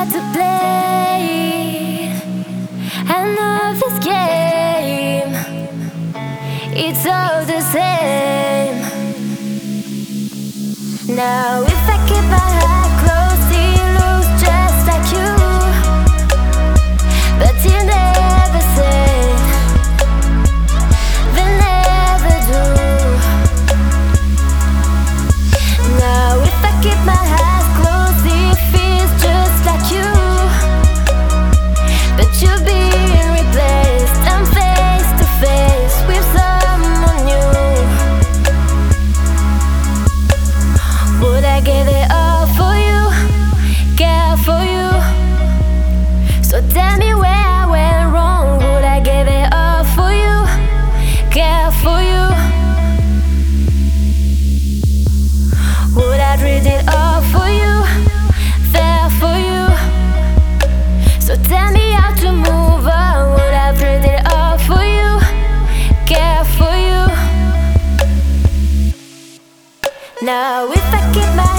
had to play another game. It's all the same. Now if I keep my heart closed, it looks just like you, but you never said, they never do. Now if I keep my heart closed, it feels just like you, but you're being replaced. I'm face to face with someone new. Would I give it all for you, care for you? So tell me where I went wrong. Would I give it all for you, care for you? Would I trade it all for you, there for you? So tell me how to move on. Would I trade it all for you, care for you? Now if I keep my